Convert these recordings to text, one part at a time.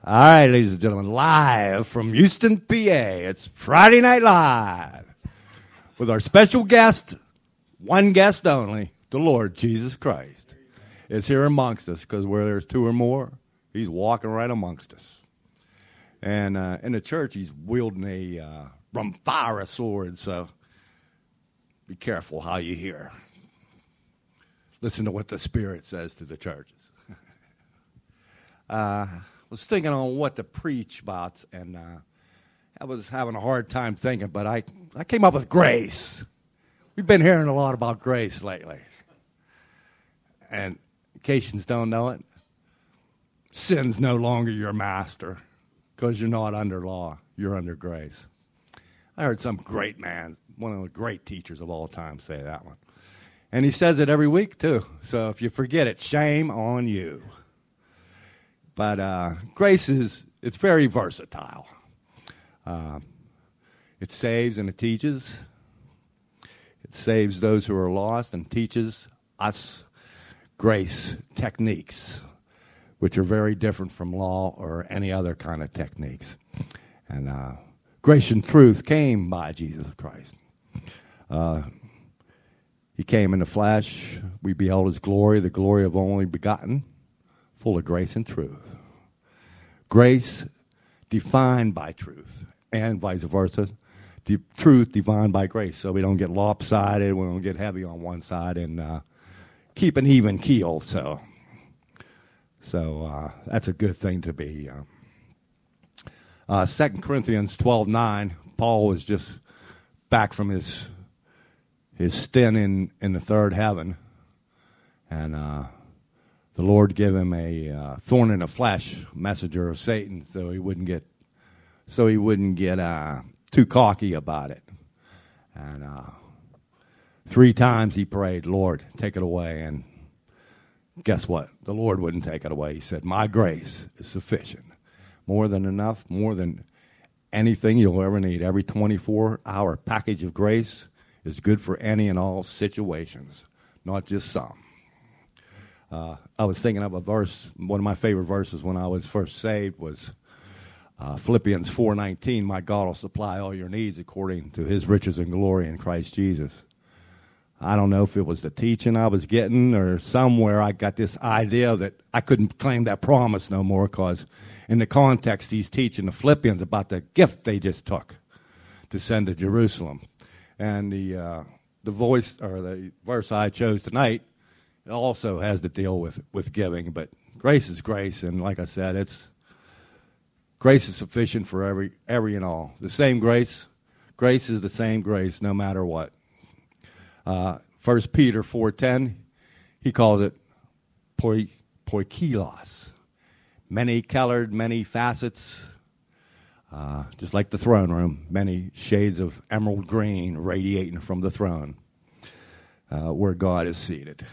All right, ladies and gentlemen, live from Houston, PA. It's Friday Night Live with our special guest, one guest only, the Lord Jesus Christ. Is here amongst us because where there's two or more, he's walking right amongst us. And in the church, he's wielding a Rumfara sword, so be careful how you hear. Listen to what the Spirit says to the churches. Was thinking on what to preach about, and I was having a hard time thinking, but I came up with grace. We've been hearing a lot about grace lately. And in case you don't know it, sin's no longer your master because you're not under law. You're under grace. I heard some great man, one of the great teachers of all time, say that one. And he says it every week, too. So if you forget it, shame on you. But grace it's very versatile. It saves and it teaches. It saves those who are lost and teaches us grace techniques, which are very different from law or any other kind of techniques. And grace and truth came by Jesus Christ. He came in the flesh. We beheld his glory, the glory of only begotten, full of grace and truth. Grace defined by truth, and vice versa. Truth defined by grace, so we don't get lopsided, we don't get heavy on one side, and keep an even keel. So that's a good thing to be. 2 Corinthians 12:9, Paul was just back from his stint in the third heaven, and the Lord gave him a thorn in the flesh, messenger of Satan, so he wouldn't get too cocky about it. And 3 times he prayed, Lord, take it away. And guess what? The Lord wouldn't take it away. He said, my grace is sufficient. More than enough, more than anything you'll ever need. Every 24-hour package of grace is good for any and all situations, not just some. I was thinking of a verse, one of my favorite verses when I was first saved was Philippians 4:19, my God will supply all your needs according to his riches and glory in Christ Jesus. I don't know if it was the teaching I was getting or somewhere I got this idea that I couldn't claim that promise no more because in the context he's teaching the Philippians about the gift they just took to send to Jerusalem. And the voice or the verse I chose tonight also has to deal with giving, but grace is grace, and like I said, grace is sufficient for every and all. The same grace is the same grace no matter what. 1 Peter 4:10, he calls it poikilos, many-colored, many facets, just like the throne room, many shades of emerald green radiating from the throne where God is seated.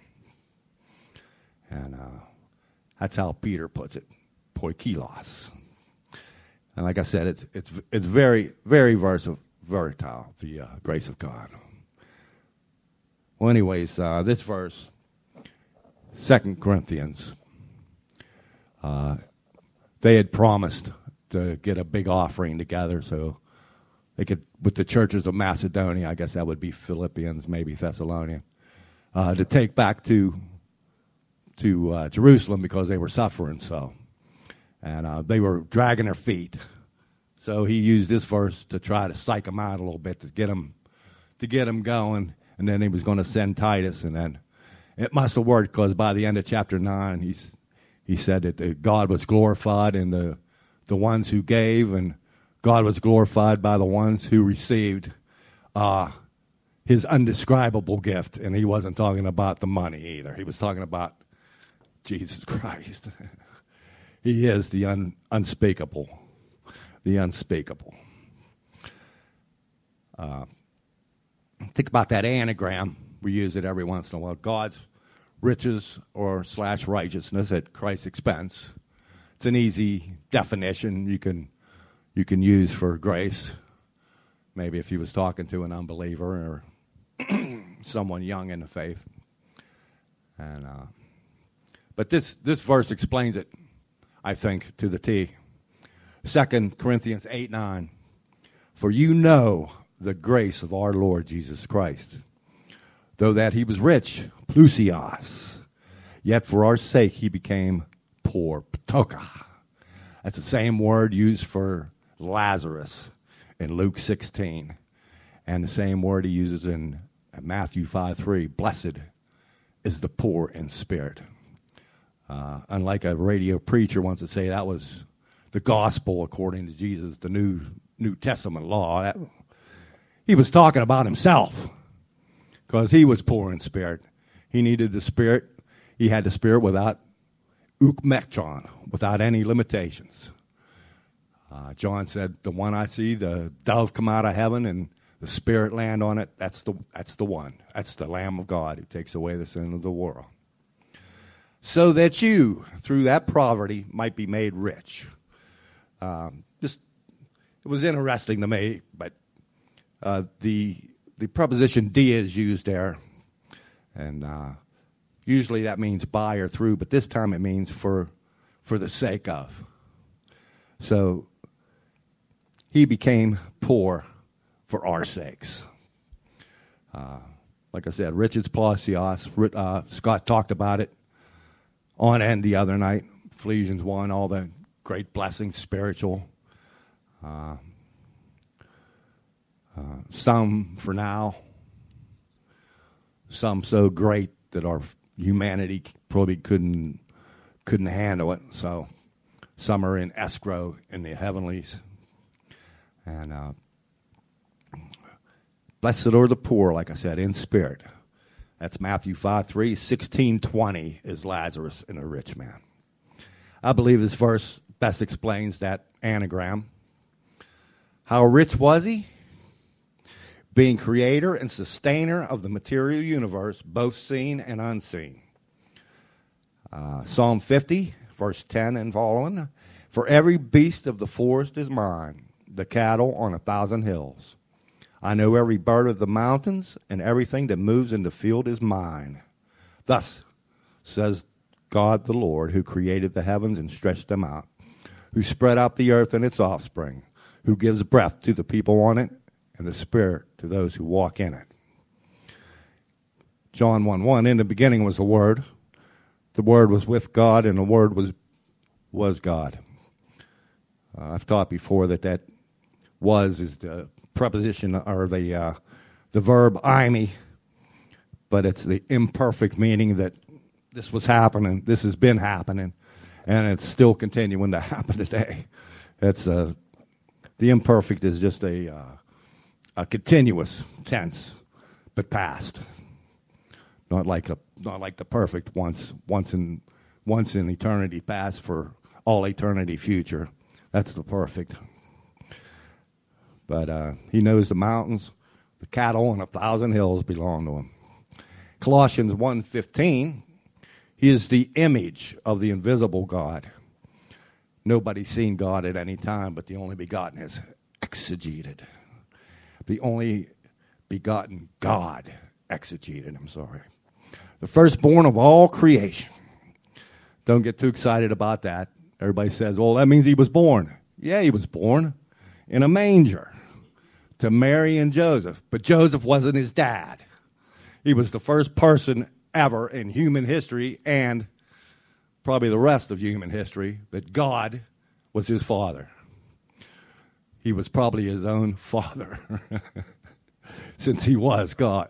And that's how Peter puts it, poikilos. And like I said, it's very, very versatile, the grace of God. Well, anyways, this verse, 2 Corinthians, they had promised to get a big offering together so they could, with the churches of Macedonia, I guess that would be Philippians, maybe Thessalonica, to take back to Jerusalem because they were suffering so. And they were dragging their feet. So he used this verse to try to psych them out a little bit, to get them going. And then he was going to send Titus. And then it must have worked because by the end of chapter 9, he said that God was glorified in the ones who gave, and God was glorified by the ones who received his undescribable gift. And he wasn't talking about the money either. He was talking about Jesus Christ. He is the unspeakable. The unspeakable. Think about that anagram. We use it every once in a while. God's riches or / righteousness at Christ's expense. It's an easy definition you can use for grace. Maybe if he was talking to an unbeliever or someone young in the faith. And but this verse explains it I think, to the T. 2 Corinthians 8:9. For you know the grace of our Lord Jesus Christ, though that he was rich, plusios, yet for our sake he became poor, ptoka. That's the same word used for Lazarus in Luke 16, and the same word he uses in Matthew 5:3. Blessed is the poor in spirit. Unlike a radio preacher wants to say that was the gospel according to Jesus, the New Testament law. He was talking about himself because he was poor in spirit. He needed the Spirit. He had the Spirit without ukmekton, without any limitations. John said, the one I see, the dove come out of heaven and the Spirit land on it, that's the one. That's the Lamb of God who takes away the sin of the world. So that you, through that poverty, might be made rich. It was interesting to me, but the preposition "d" is used there, and usually that means by or through, but this time it means for the sake of. So he became poor for our sakes. Like I said, riches plosios. Scott talked about it on end the other night. Ephesians 1, all the great blessings, spiritual. Some for now, some so great that our humanity probably couldn't handle it. So some are in escrow in the heavenlies. And blessed are the poor, like I said, in spirit. That's Matthew 5:3. 16:20 is Lazarus and a rich man. I believe this verse best explains that anagram. How rich was he? Being creator and sustainer of the material universe, both seen and unseen. Psalm 50, verse 10 and following. For every beast of the forest is mine, the cattle on 1,000 hills. I know every bird of the mountains, and everything that moves in the field is mine. Thus says God the Lord, who created the heavens and stretched them out, who spread out the earth and its offspring, who gives breath to the people on it, and the spirit to those who walk in it. John 1:1, in the beginning was the Word. The Word was with God, and the Word was God. I've taught before that was is the preposition or the verb "ime," but it's the imperfect meaning that this was happening, this has been happening, and it's still continuing to happen today. It's the imperfect is just a continuous tense, but past. Not like the perfect once in eternity past for all eternity future. That's the perfect. But he knows the mountains, the cattle on 1,000 hills belong to him. Colossians 1:15, he is the image of the invisible God. Nobody's seen God at any time, but the only begotten is exegeted. The only begotten God exegeted, The firstborn of all creation. Don't get too excited about that. Everybody says, well, that means he was born. Yeah, he was born in a manger to Mary and Joseph, but Joseph wasn't his dad. He was the first person ever in human history and probably the rest of human history that God was his father. He was probably his own father since he was God.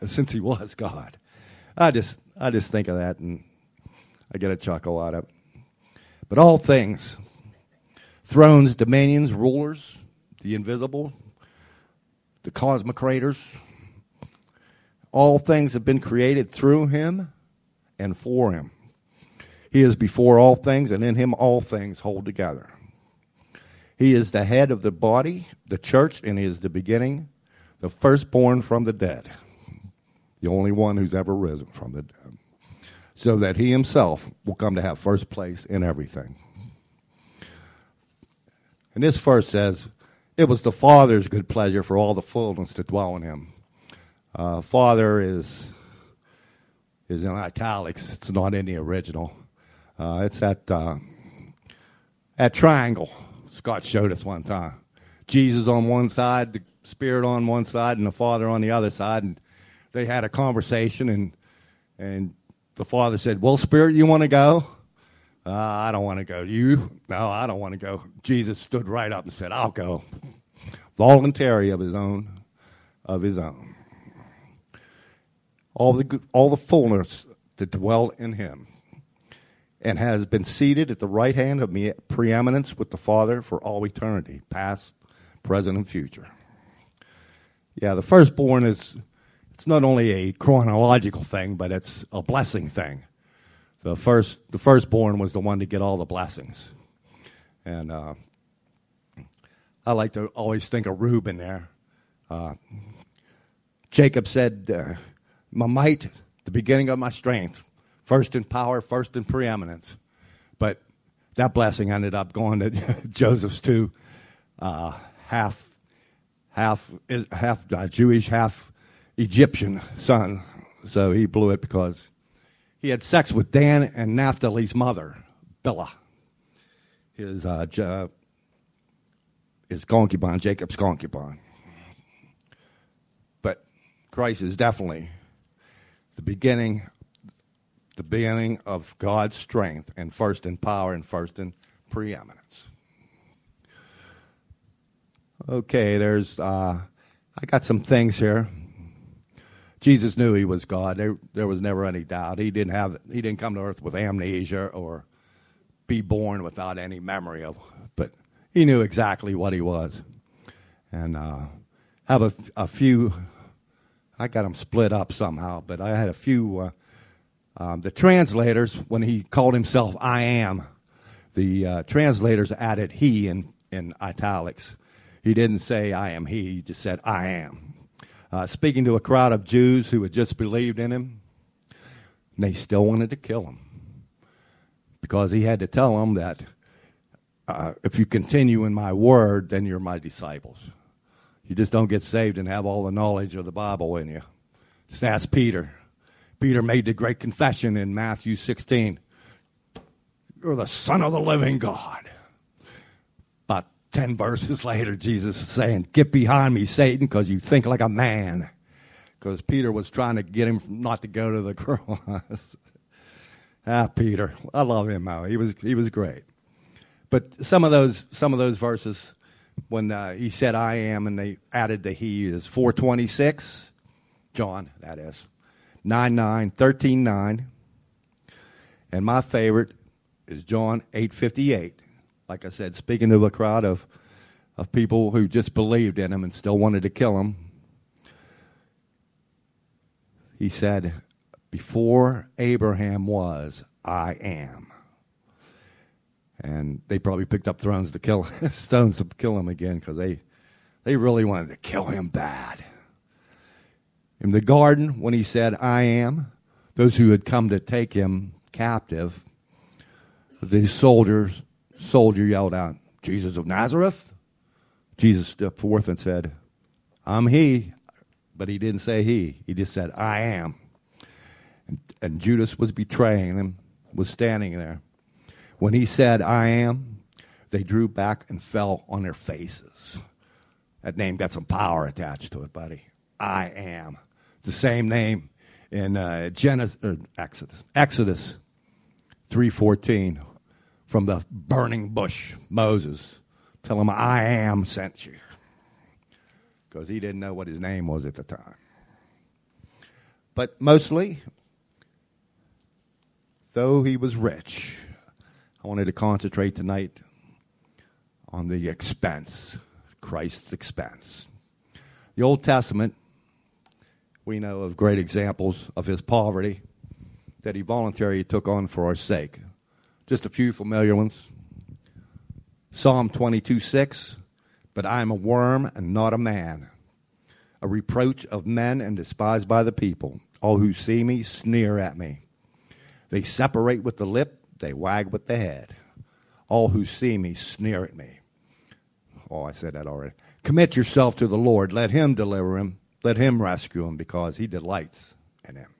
I just think of that and I get a chuckle out of it. But all things, thrones, dominions, rulers, the invisible, the cosmic creators, all things have been created through him and for him. He is before all things, and in him all things hold together. He is the head of the body, the church, and he is the beginning, the firstborn from the dead, the only one who's ever risen from the dead, so that he himself will come to have first place in everything. And this verse says, it was the Father's good pleasure for all the fullness to dwell in him. Father is in italics. It's not in the original. It's at That triangle, Scott showed us one time. Jesus on one side, the Spirit on one side, and the Father on the other side. And they had a conversation, and the Father said, well, Spirit, you want to go? I don't want to go. You? No, I don't want to go. Jesus stood right up and said, I'll go. Voluntary of his own. All the fullness that dwelt in him, and has been seated at the right hand of preeminence with the Father for all eternity, past, present, and future. Yeah, the firstborn it's not only a chronological thing, but it's a blessing thing. The firstborn was the one to get all the blessings. And I like to always think of Reuben there. Jacob said, my might, the beginning of my strength, first in power, first in preeminence. But that blessing ended up going to Joseph's two half Jewish, half Egyptian son. So he blew it because he had sex with Dan and Naphtali's mother, Bilhah, his concubine, Jacob's concubine. But Christ is definitely the beginning of God's strength, and first in power and first in preeminence. Okay, I got some things here. Jesus knew he was God. There was never any doubt. He didn't come to earth with amnesia or be born without any memory of, but he knew exactly what he was. And have a few. I got them split up somehow, but I had a few. The translators, when he called himself I am, the translators added he in italics. He didn't say I am he just said I am. Speaking to a crowd of Jews who had just believed in him, and they still wanted to kill him because he had to tell them that if you continue in my word, then you're my disciples. You just don't get saved and have all the knowledge of the Bible in you. Just ask Peter. Peter made the great confession in Matthew 16. You're the Son of the living God. About 10 verses later, Jesus is saying, get behind me, Satan, because you think like a man. Because Peter was trying to get him not to go to the cross. Peter. I love him, though. He was great. But some of those verses, when he said I am, and they added the he, is 4:26, John, that is, 9:9, 13:9, and my favorite is John 8:58. Like I said, speaking to a crowd of people who just believed in him and still wanted to kill him, he said, before Abraham was, I am. And they probably picked up stones to kill him again because they really wanted to kill him bad. In the garden, when he said, I am, those who had come to take him captive, the soldier yelled out, Jesus of Nazareth? Jesus stepped forth and said, I'm he. But he didn't say he. He just said, I am. And Judas was betraying him, was standing there. When he said, I am, they drew back and fell on their faces. That name got some power attached to it, buddy. I am. It's the same name in Exodus 3:14, from the burning bush, Moses. Tell him, I am sent you. Because he didn't know what his name was at the time. But mostly, though he was rich, I wanted to concentrate tonight on the expense, Christ's expense. The Old Testament, we know of great examples of his poverty that he voluntarily took on for our sake. Just a few familiar ones. Psalm 22:6, but I am a worm and not a man, a reproach of men and despised by the people. All who see me sneer at me. They separate with the lip, they wag with the head. All who see me sneer at me. Oh, I said that already. Commit yourself to the Lord. Let him deliver him. Let him rescue him, because he delights in him.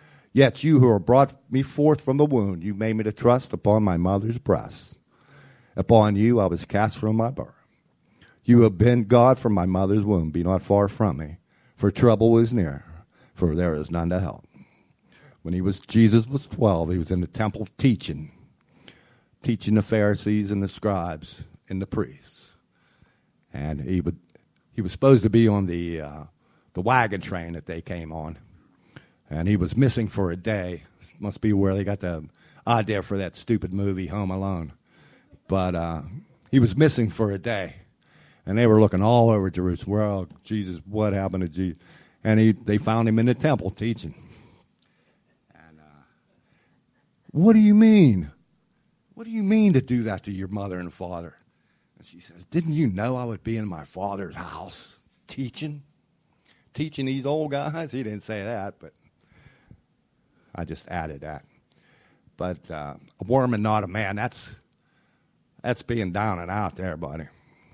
Yet you who are brought me forth from the womb, you made me to trust upon my mother's breast. Upon you I was cast from my birth. You have been God from my mother's womb. Be not far from me, for trouble is near, for there is none to help. When Jesus was 12, he was in the temple teaching the Pharisees and the scribes and the priests. And he was supposed to be on the wagon train that they came on. And he was missing for a day. Must be where they got the idea for that stupid movie, Home Alone. But he was missing for a day. And they were looking all over Jerusalem. Well, Jesus, what happened to Jesus? And they found him in the temple teaching. And what do you mean? What do you mean to do that to your mother and father? And she says, didn't you know I would be in my father's house teaching? Teaching these old guys? He didn't say that, but I just added that. But a worm and not a man, that's being down and out there, buddy.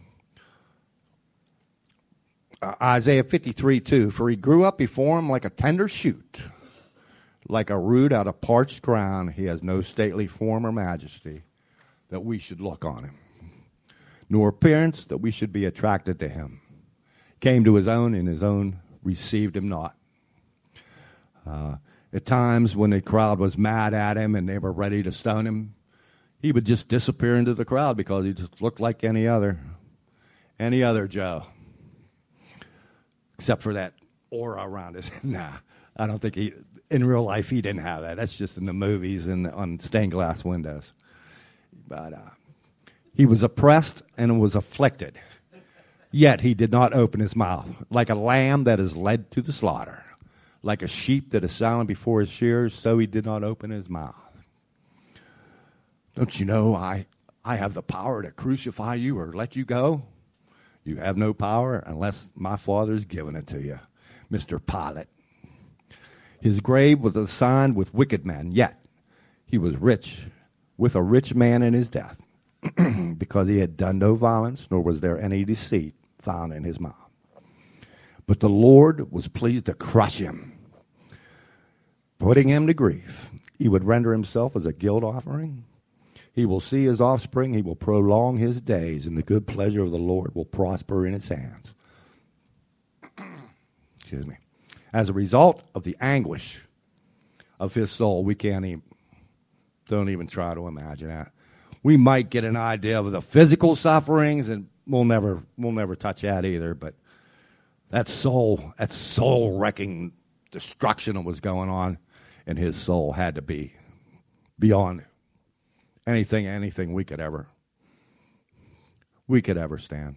Isaiah 53:2, for he grew up before him like a tender shoot, like a root out of parched ground. He has no stately form or majesty that we should look on him, nor appearance that we should be attracted to him. Came to his own, and his own received him not. At times when the crowd was mad at him and they were ready to stone him, he would just disappear into the crowd because he just looked like any other Joe. Except for that aura around us. Nah, I don't think in real life he didn't have that. That's just in the movies and on stained glass windows. But he was oppressed and was afflicted. Yet he did not open his mouth. Like a lamb that is led to the slaughter. Like a sheep that is silent before his shearers, so he did not open his mouth. Don't you know I have the power to crucify you or let you go? You have no power unless my Father's given it to you, Mr. Pilate. His grave was assigned with wicked men, yet he was rich, with a rich man in his death, because he had done no violence, nor was there any deceit found in his mouth. But the Lord was pleased to crush him, putting him to grief. He would render himself as a guilt offering. He will see his offspring. He will prolong his days, and the good pleasure of the Lord will prosper in his hands. Excuse me. As a result of the anguish of his soul, we don't even try to imagine that. We might get an idea of the physical sufferings, and we'll never touch that either. But that soul-wrecking destruction that was going on in his soul had to be beyond anything we could ever stand.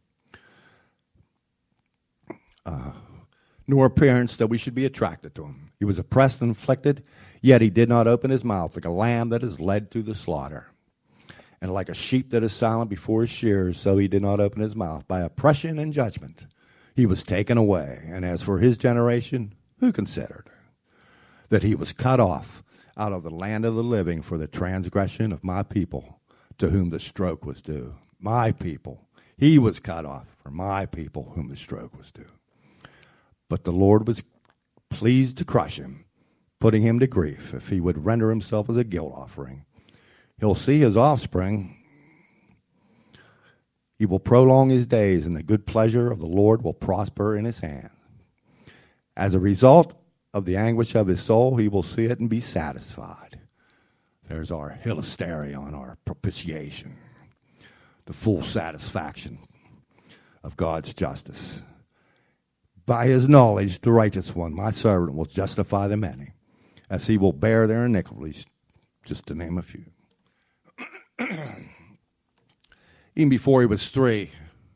Nor appearance that we should be attracted to him. He was oppressed and afflicted, yet he did not open his mouth, like a lamb that is led to the slaughter. And like a sheep that is silent before his shearers, so he did not open his mouth. By oppression and judgment he was taken away. And as for his generation, who considered that he was cut off out of the land of the living for the transgression of my people, to whom the stroke was due. My people. He was cut off for my people, whom the stroke was due. But the Lord was pleased to crush him, putting him to grief, if he would render himself as a guilt offering. He'll see his offspring. He will prolong his days, and the good pleasure of the Lord will prosper in his hand. As a result of the anguish of his soul, he will see it and be satisfied. There's our hilasterion, our propitiation, the full satisfaction of God's justice. By his knowledge, the righteous one, my servant, will justify the many, as he will bear their iniquities, just to name a few. Even before he was 3,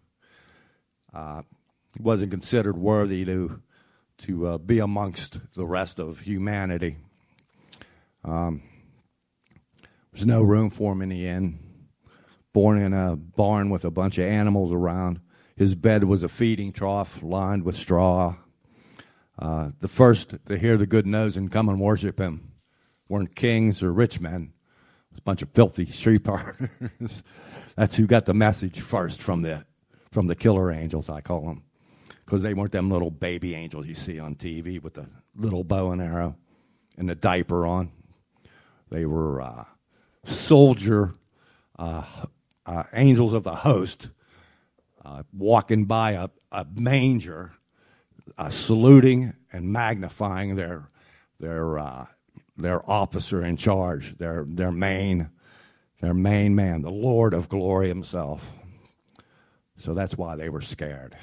he wasn't considered worthy to be amongst the rest of humanity. There's no room for him in the inn. Born in a barn with a bunch of animals around. His bed was a feeding trough lined with straw. The first to hear the good news and come and worship him weren't kings or rich men. It was a bunch of filthy sheep herders. That's who got the message first from the killer angels, I call them. Because they weren't them little baby angels you see on TV with the little bow and arrow and the diaper on. They were soldier angels of the host walking by a manger, saluting and magnifying their officer in charge, their main man, the Lord of glory himself. So that's why they were scared.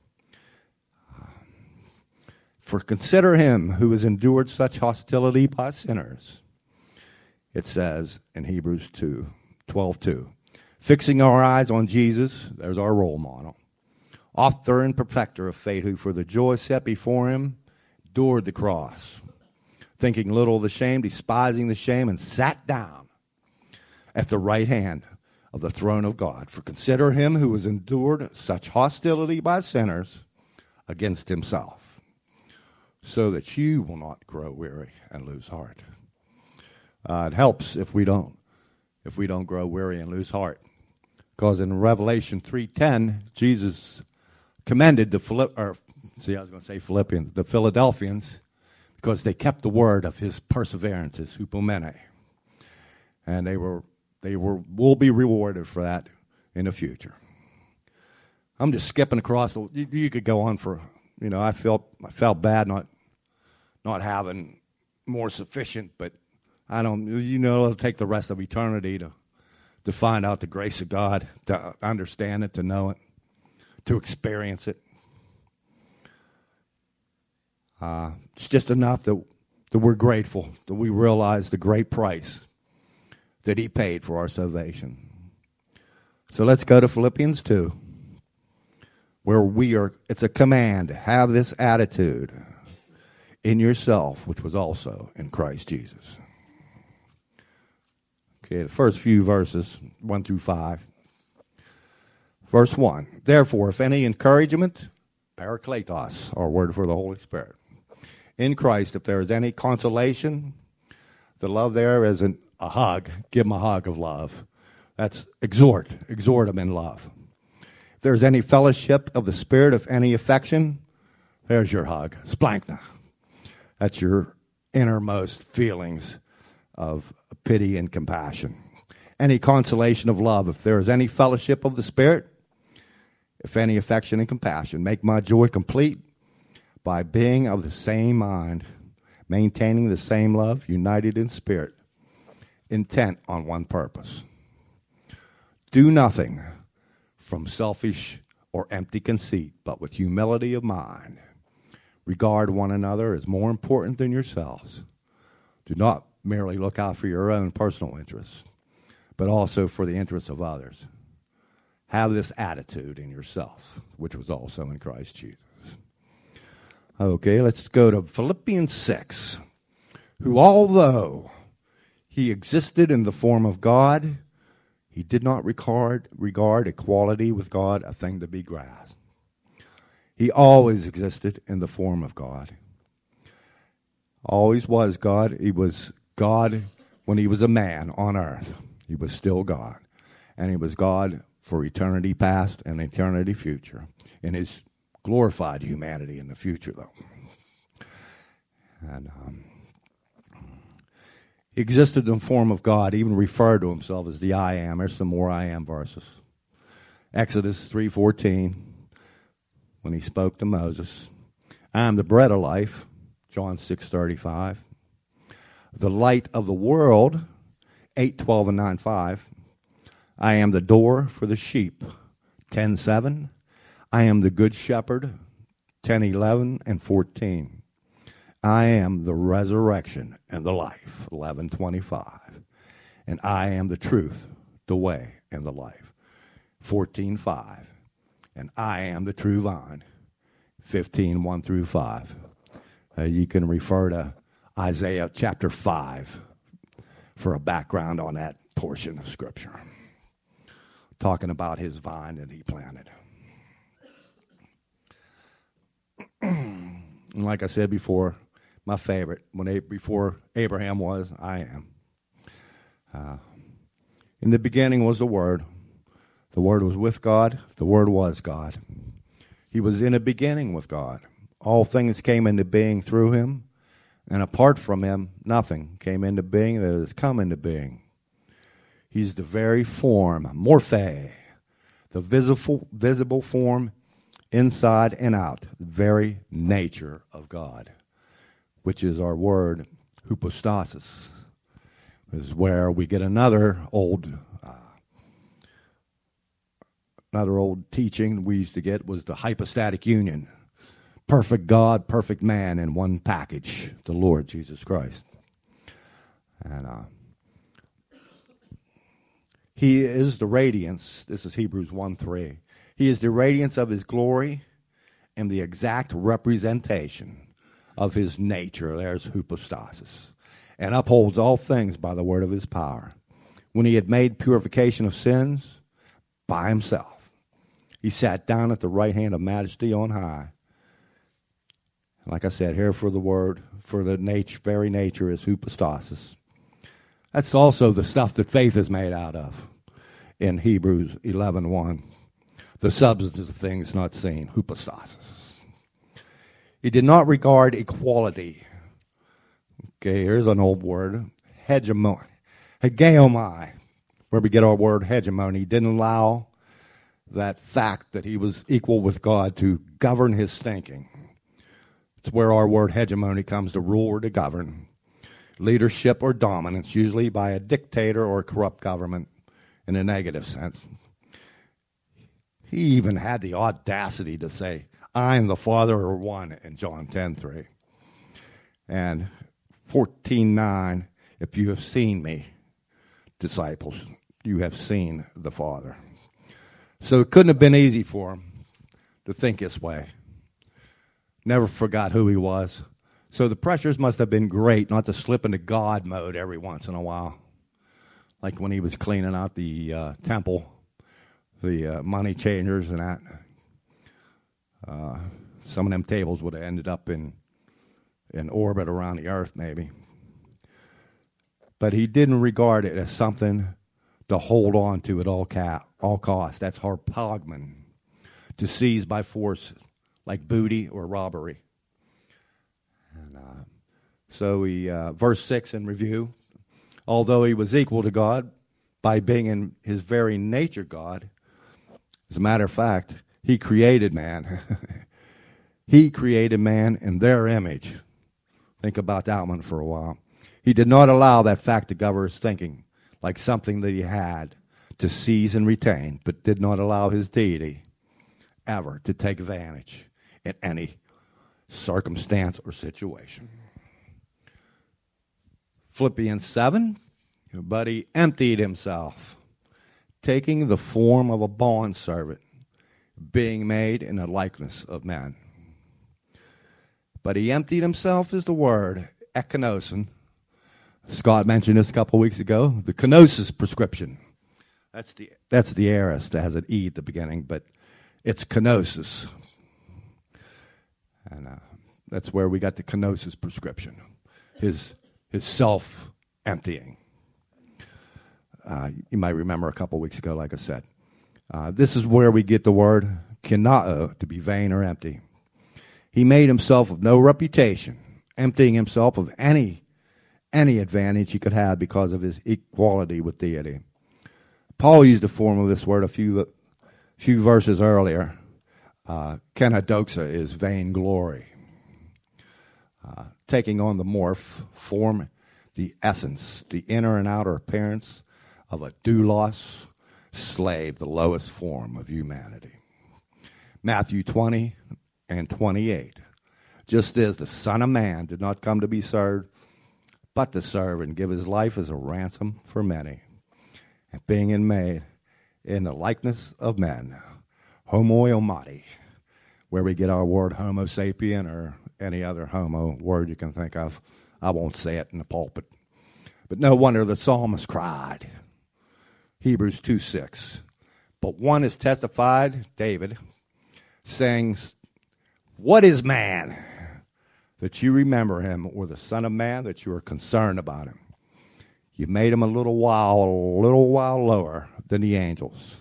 For consider him who has endured such hostility by sinners. It says in Hebrews 12:2, fixing our eyes on Jesus, there's our role model, author and perfecter of faith, who for the joy set before him endured the cross, thinking little of the shame, despising the shame, and sat down at the right hand of the throne of God. For consider him who has endured such hostility by sinners against himself, so that you will not grow weary and lose heart. It helps if we don't grow weary and lose heart, because in Revelation 3:10, Jesus commended the Philadelphians, because they kept the word of his perseverance, his hupomene, and will be rewarded for that in the future. I'm just skipping across. You could go on for, I felt bad not having more sufficient, but I don't. It'll take the rest of eternity to find out the grace of God, to understand it, to know it, to experience it. It's just enough that we're grateful, that we realize the great price that he paid for our salvation. So let's go to Philippians 2, where it's a command, have this attitude in yourself, which was also in Christ Jesus. Okay, the first few verses, 1 through 5. Verse 1, therefore, if any encouragement, parakletos, our word for the Holy Spirit, in Christ, if there is any consolation, the love there is a hug. Give them a hug of love. That's exhort them in love. If there's any fellowship of the Spirit, if any affection, there's your hug. Splankna. That's your innermost feelings of pity and compassion. Any consolation of love, if there is any fellowship of the Spirit, if any affection and compassion, make my joy complete by being of the same mind, maintaining the same love, united in spirit, intent on one purpose. Do nothing from selfish or empty conceit, but with humility of mind. Regard one another as more important than yourselves. Do not merely look out for your own personal interests, but also for the interests of others. Have this attitude in yourself, which was also in Christ Jesus. Okay, let's go to Philippians 6, who although he existed in the form of God, he did not regard equality with God a thing to be grasped. He always existed in the form of God. Always was God. He was God when he was a man on earth. He was still God. And he was God for eternity past and eternity future. In his glorified humanity in the future, though. And he existed in the form of God, even referred to himself as the I am. There's some more I am verses. Exodus 3:14, when he spoke to Moses. I am the bread of life, John 6:35. The light of the world, 8:12 and 9:5. I am the door for the sheep, 10:7. I am the good shepherd, 10:11 and 14. I am the resurrection and the life, 11:25. And I am the truth, the way, and the life, 14:5. And I am the true vine, 15:1 through 5. You can refer to Isaiah chapter 5 for a background on that portion of Scripture, talking about his vine that he planted. And like I said before, my favorite, before Abraham was, I am. In the beginning was the Word. The Word was with God. The Word was God. He was in the beginning with God. All things came into being through him, and apart from him, nothing came into being that has come into being. He's the very form, morphe, the visible form inside and out, the very nature of God, which is our word, hypostasis. This is where we get another old teaching we used to get was the hypostatic union. Perfect God, perfect man in one package, the Lord Jesus Christ. And he is the radiance, this is Hebrews 1:3. He is the radiance of his glory and the exact representation of his nature, there's hypostasis, and upholds all things by the word of his power. When he had made purification of sins by himself, he sat down at the right hand of majesty on high. Like I said, here for the word, for the very nature is hypostasis. That's also the stuff that faith is made out of in Hebrews 11:1. The substance of things not seen, hypostasis. He did not regard equality. Okay, here's an old word, hegemony, where we get our word hegemony. He didn't allow that fact that he was equal with God to govern his thinking. It's where our word hegemony comes, to rule or to govern. Leadership or dominance, usually by a dictator or a corrupt government in a negative sense. He even had the audacity to say, I and the Father are one in John 10:3. And 14:9, if you have seen me, disciples, you have seen the Father. So it couldn't have been easy for him to think this way. Never forgot who he was. So the pressures must have been great not to slip into God mode every once in a while. Like when he was cleaning out the temple, the money changers and that. Some of them tables would have ended up in orbit around the earth maybe. But he didn't regard it as something to hold on to at all costs. That's harpagmon, to seize by force, like booty or robbery. And so verse 6 in review, although he was equal to God by being in his very nature God, as a matter of fact, he created man. He created man in their image. Think about that one for a while. He did not allow that fact to govern his thinking, like something that he had to seize and retain, but did not allow his deity ever to take advantage in any circumstance or situation. Philippians 7, but he emptied himself, taking the form of a bondservant, being made in the likeness of men. But he emptied himself is the word, ekenosin. Scott mentioned this a couple of weeks ago, the kenosis prescription. That's the aorist that has an E at the beginning, but it's kenosis. And that's where we got the kenosis prescription, his self-emptying. You might remember a couple of weeks ago, like I said. This is where we get the word kinao, to be vain or empty. He made himself of no reputation, emptying himself of any advantage he could have because of his equality with deity. Paul used the form of this word a few verses earlier. Kenodoxa is vainglory. Taking on the morph form, the essence, the inner and outer appearance of a doulos slave, the lowest form of humanity. Matthew 20 and 28. Just as the Son of Man did not come to be served, but to serve and give his life as a ransom for many. And being made in the likeness of men, homo eumati, where we get our word homo sapien or any other homo word you can think of. I won't say it in the pulpit. But no wonder the psalmist cried. Hebrews 2:6. But one is testified, David, saying, what is man that you remember him, or the Son of Man that you are concerned about him? You made him a little while lower than the angels,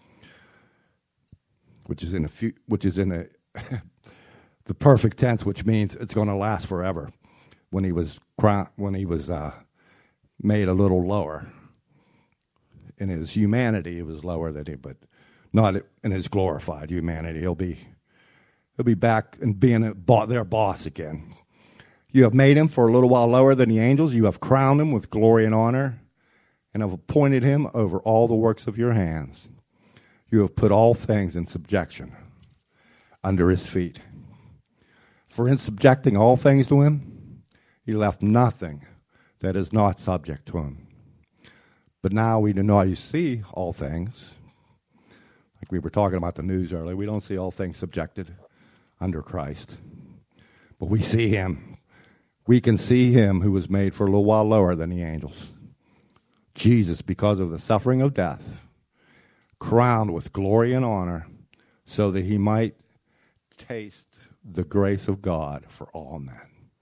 which is in the perfect tense, which means it's going to last forever. When he was made a little lower, in his humanity, he was lower than him, but not in his glorified humanity. He'll be back and being their boss again. You have made him for a little while lower than the angels. You have crowned him with glory and honor, and have appointed him over all the works of your hands. You have put all things in subjection under his feet. For in subjecting all things to him, he left nothing that is not subject to him. But now we do not see all things. Like we were talking about the news earlier, we don't see all things subjected under Christ. But we see him. We can see him who was made for a little while lower than the angels. Jesus, because of the suffering of death, crowned with glory and honor, so that he might taste the grace of God for all men.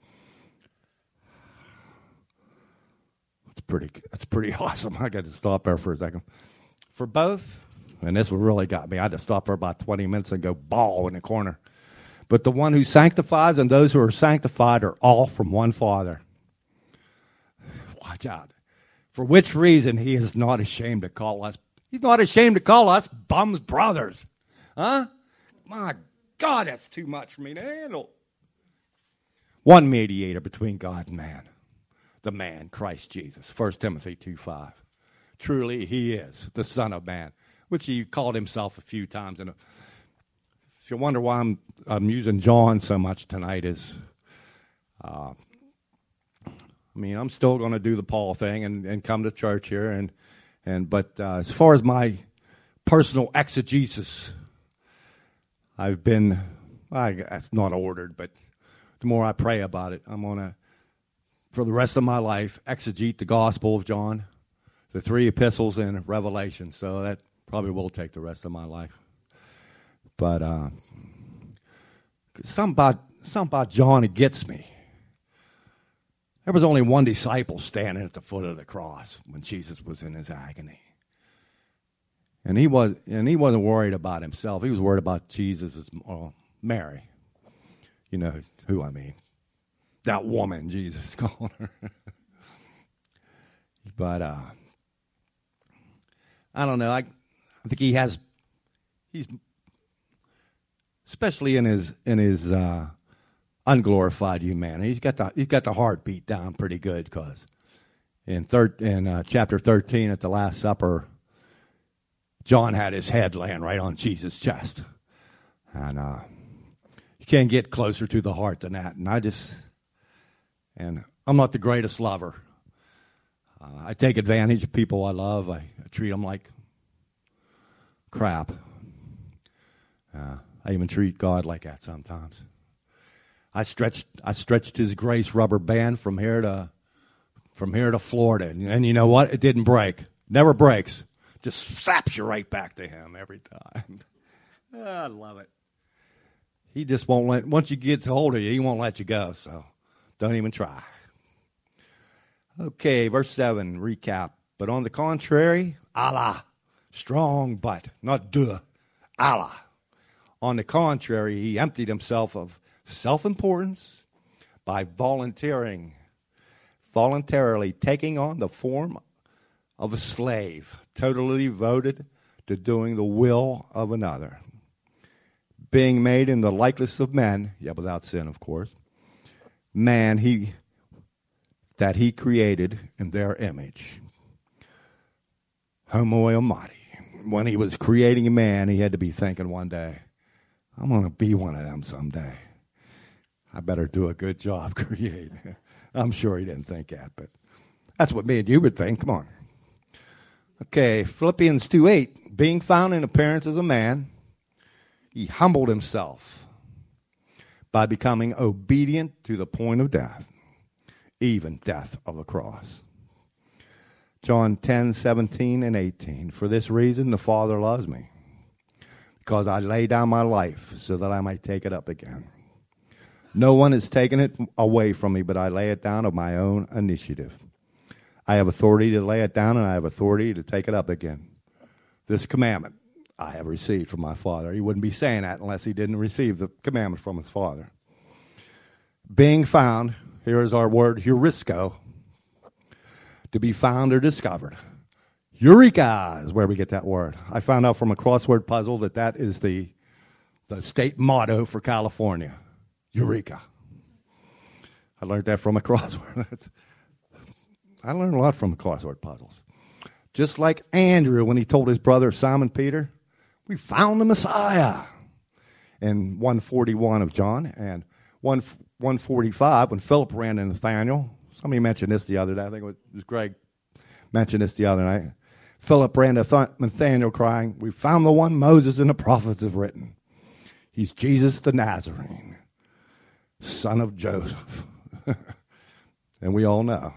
That's pretty awesome. I got to stop there for a second. For both, and this one really got me. I had to stop for about 20 minutes and go bawl in the corner. But the one who sanctifies and those who are sanctified are all from one Father. Watch out. For which reason he is not ashamed to call us. He's not ashamed to call us bums brothers. Huh? My God, that's too much for me to handle. One mediator between God and man. The man, Christ Jesus. 1 Timothy 2:5. Truly he is the Son of Man, which he called himself a few times. And if you wonder why I'm using John so much tonight is, I'm still going to do the Paul thing and come to church here. But as far as my personal exegesis, it's not ordered, but the more I pray about it, I'm going to, for the rest of my life, exegete the Gospel of John, the 3 epistles, and Revelation. So that probably will take the rest of my life. But something about John, it gets me. There was only one disciple standing at the foot of the cross when Jesus was in his agony. And he wasn't worried about himself. He was worried about Jesus' Mary. You know who I mean. That woman, Jesus called her. But I don't know. I think he's especially in his unglorified humanity. He's got the heartbeat down pretty good, because in chapter 13 at the Last Supper, John had his head laying right on Jesus' chest, and you can't get closer to the heart than that. And I'm not the greatest lover. I take advantage of people I love. I treat them like crap. I even treat God like that sometimes. I stretched his grace rubber band from here to Florida, and you know what? It didn't break. Never breaks. Just slaps you right back to him every time. I love it. He just won't let. Once you get a hold of you, he won't let you go. So don't even try. Okay, verse 7, recap. But on the contrary, Allah, strong but, not duh, Allah. On the contrary, he emptied himself of self-importance by voluntarily taking on the form of a slave, totally devoted to doing the will of another. Being made in the likeness of men, without sin, of course, man that he created in their image. Homo eumati. When he was creating a man, he had to be thinking one day, I'm going to be one of them someday. I better do a good job creating. I'm sure he didn't think that, but that's what me and you would think. Come on. Okay, Philippians 2:8. Being found in appearance as a man, he humbled himself by becoming obedient to the point of death, even death of the cross. John 10:17 and 18. For this reason the Father loves me, because I lay down my life so that I might take it up again. No one has taken it away from me, but I lay it down of my own initiative. I have authority to lay it down, and I have authority to take it up again. This commandment I have received from my Father. He wouldn't be saying that unless he didn't receive the commandment from his Father. Being found, here is our word, heurisko, to be found or discovered. Eureka is where we get that word. I found out from a crossword puzzle that is the state motto for California. Eureka. I learned that from a crossword. I learned a lot from crossword puzzles. Just like Andrew when he told his brother Simon Peter, we found the Messiah in 141 of John, and 145 when Philip ran into Nathanael. Somebody mentioned this the other day. I think it was Greg mentioned this the other night. Philip ran to Nathanael crying, we found the one Moses and the prophets have written. He's Jesus the Nazarene, son of Joseph. And we all know.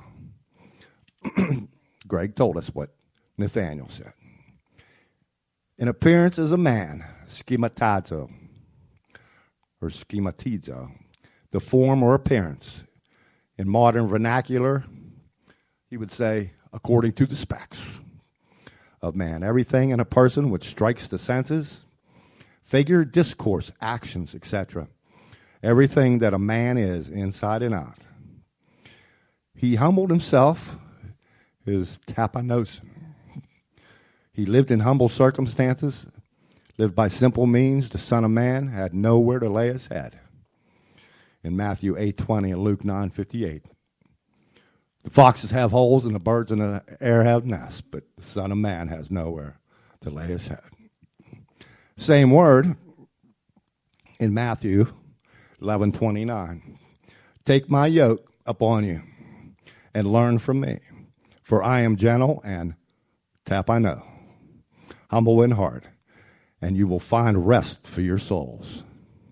Greg told us what Nathanael said. In appearance as a man, schematizo, or schematizo, the form or appearance. In modern vernacular, he would say, according to the specs of man. Everything in a person which strikes the senses, figure, discourse, actions, etc. Everything that a man is, inside and out. He humbled himself, his tapanosin. He lived in humble circumstances, lived by simple means. The Son of Man had nowhere to lay his head. In Matthew 8:20 and Luke 9:58. The foxes have holes and the birds in the air have nests, but the Son of Man has nowhere to lay his head. Same word in Matthew 11:29. Take my yoke upon you and learn from me, for I am gentle and tapino, humble in heart, and you will find rest for your souls.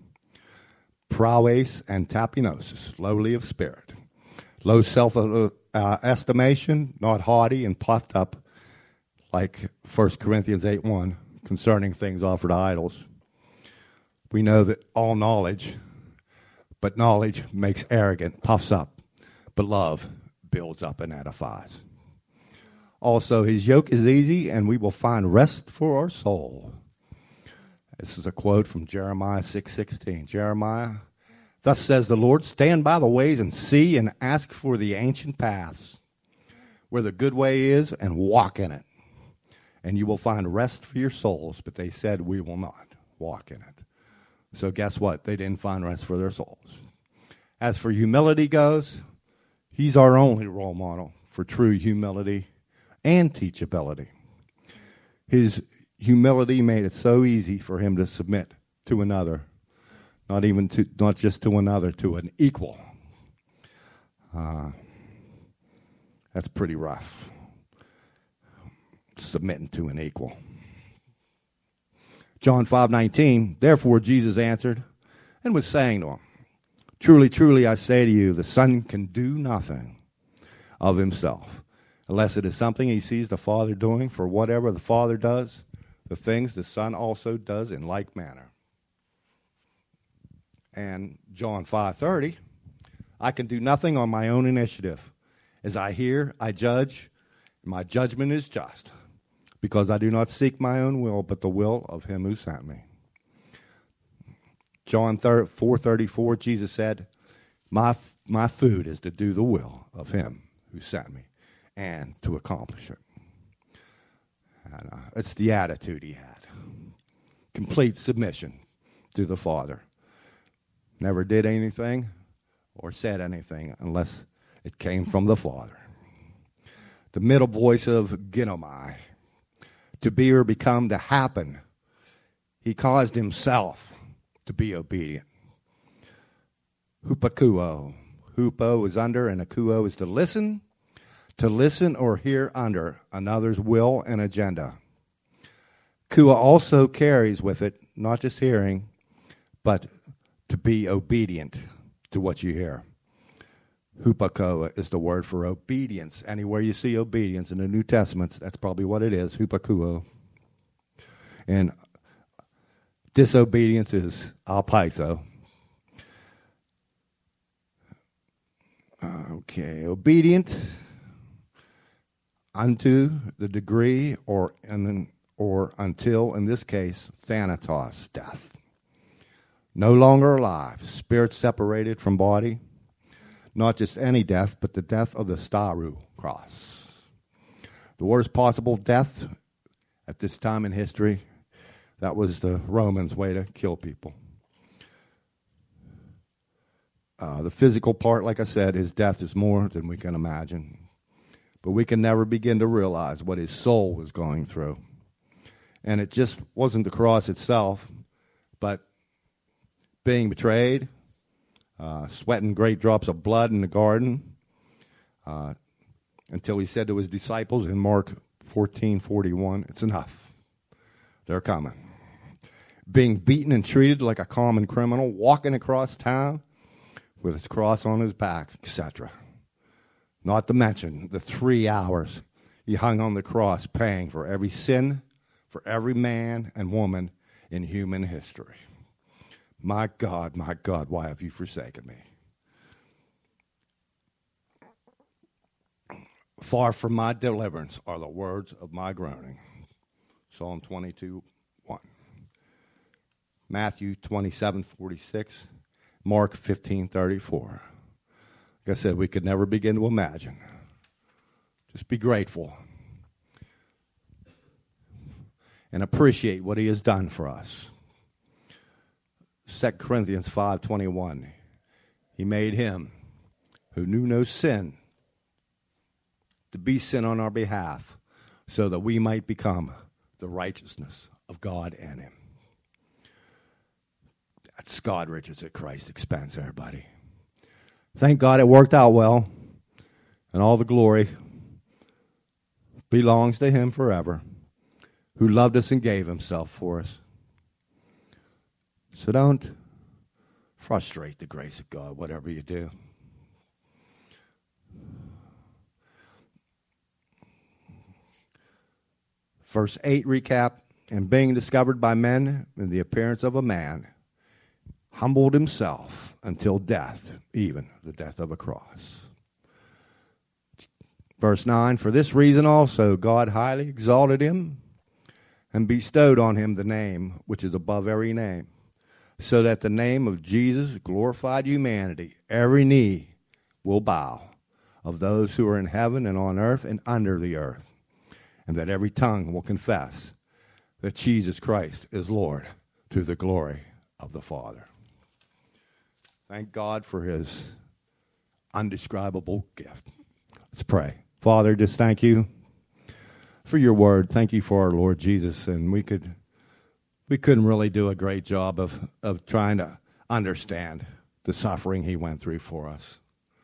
Praois and tapinosis, lowly of spirit, low self-estimation, not haughty and puffed up, like 1 Corinthians 8:1, concerning things offered to idols. We know that all knowledge, but knowledge makes arrogant, puffs up, but love builds up and edifies. Also, his yoke is easy, and we will find rest for our soul. This is a quote from Jeremiah 6:16. Jeremiah, thus says the Lord, stand by the ways and see and ask for the ancient paths, where the good way is, and walk in it. And you will find rest for your souls. But they said, we will not walk in it. So guess what? They didn't find rest for their souls. As for humility goes, he's our only role model for true humility and teachability. His humility made it so easy for him to submit to another, not just to another, to an equal. That's pretty rough, submitting to an equal. John 5:19, therefore Jesus answered and was saying to him, truly, truly, I say to you, the Son can do nothing of himself, unless it is something he sees the Father doing. For whatever the Father does, the things the Son also does in like manner. And John 5:30, I can do nothing on my own initiative. As I hear, I judge, and my judgment is just, because I do not seek my own will, but the will of him who sent me. John 4:34, Jesus said, my food is to do the will of him who sent me and to accomplish it. And it's the attitude he had. Complete submission to the Father. Never did anything or said anything unless it came from the Father. The middle voice of ginomai, to be or become, to happen. He caused himself to be obedient. Hupakuo. Hupo is under, and akuo is to listen or hear under another's will and agenda. Kua also carries with it not just hearing, but to be obedient to what you hear. Hupakoa is the word for obedience. Anywhere you see obedience in the New Testament, that's probably what it is, hupakuo. And disobedience is alpaito. Okay, obedient unto the degree or until, in this case, thanatos, death. No longer alive, spirit separated from body. Not just any death, but the death of the staru cross. The worst possible death at this time in history, that was the Romans' way to kill people. The physical part, like I said, his death is more than we can imagine. But we can never begin to realize what his soul was going through. And it just wasn't the cross itself, but being betrayed, sweating great drops of blood in the garden, until he said to his disciples in Mark 14:41, "It's enough. They're coming." Being beaten and treated like a common criminal, walking across town with his cross on his back, etc. Not to mention the 3 hours he hung on the cross paying for every sin, for every man and woman in human history. My God, why have you forsaken me? Far from my deliverance are the words of my groaning. Psalm 22:1. Matthew 27:46. Mark 15:34. Like I said, we could never begin to imagine. Just be grateful and appreciate what he has done for us. 2 Corinthians 5:21. He made him who knew no sin to be sin on our behalf, so that we might become the righteousness of God in him. That's God riches at Christ's expense, everybody. Thank God it worked out well, and all the glory belongs to him forever, who loved us and gave himself for us. So don't frustrate the grace of God, whatever you do. Verse 8 recap, and being discovered by men in the appearance of a man, humbled himself until death, even the death of a cross. Verse 9, for this reason also God highly exalted him and bestowed on him the name which is above every name, so that the name of Jesus glorified humanity, every knee will bow, of those who are in heaven and on earth and under the earth, and that every tongue will confess that Jesus Christ is Lord, to the glory of the Father. Thank God for his undescribable gift. Let's pray. Father, just thank you for your word. Thank you for our Lord Jesus. And we couldn't really do a great job of trying to understand the suffering he went through for us.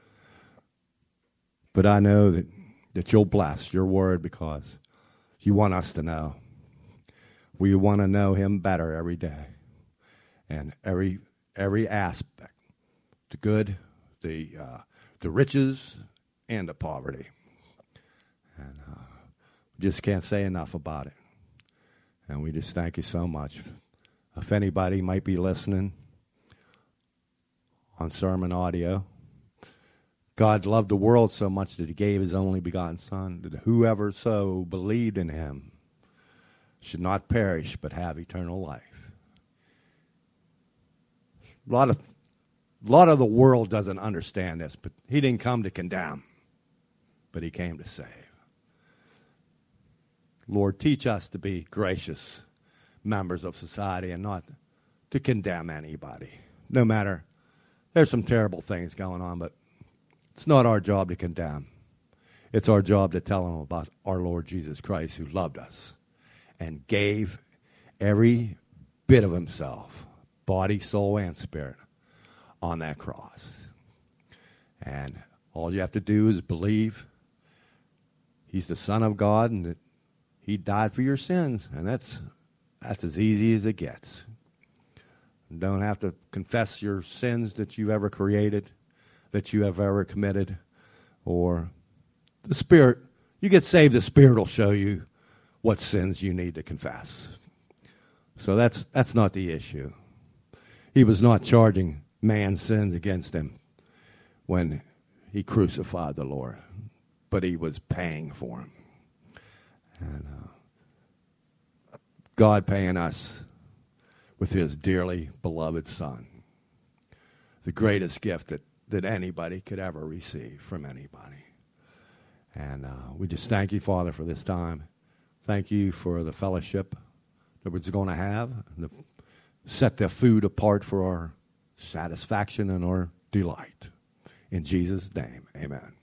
But I know that you'll bless your word because you want us to know. We want to know him better every day. And every aspect, the good, the riches, and the poverty. And just can't say enough about it. And we just thank you so much. If anybody might be listening on sermon audio, God loved the world so much that he gave his only begotten Son, that whoever so believed in him should not perish but have eternal life. A lot of the world doesn't understand this, but he didn't come to condemn, but he came to save. Lord, teach us to be gracious members of society and not to condemn anybody. No matter, there's some terrible things going on, but it's not our job to condemn. It's our job to tell them about our Lord Jesus Christ, who loved us and gave every bit of himself, body, soul, and spirit, on that cross. And all you have to do is believe he's the Son of God and that he died for your sins. And that's as easy as it gets. You don't have to confess your sins that you've ever created, that you have ever committed, or the Spirit. You get saved, the Spirit will show you what sins you need to confess. So that's not the issue. He was not charging man's sins against him when he crucified the Lord, but he was paying for him. And God paying us with his dearly beloved Son, the greatest gift that anybody could ever receive from anybody. And we just thank you, Father, for this time. Thank you for the fellowship that we're going to have. Set the food apart for our satisfaction and our delight. In Jesus' name, amen.